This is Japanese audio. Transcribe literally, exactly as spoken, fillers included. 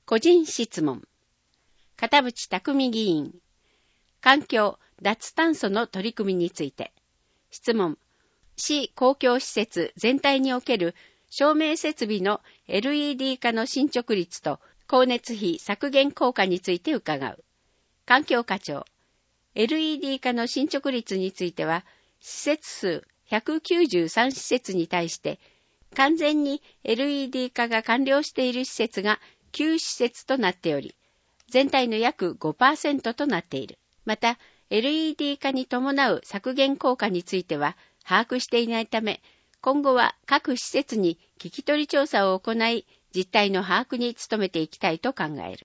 個人質問。片渕匠議員。環境、脱炭素の取り組みについて。質問。市公共施設全体における照明設備の エルイーディー 化の進捗率と光熱費削減効果について伺う。環境課長。エルイーディー 化の進捗率については、施設数ひゃくきゅうじゅうさん施設に対して、完全に エルイーディー 化が完了している施設がきゅう施設となっており、全体の約 ごパーセント となっている。また、エルイーディー 化に伴う削減効果については把握していないため、今後は各施設に聞き取り調査を行い、実態の把握に努めていきたいと考える。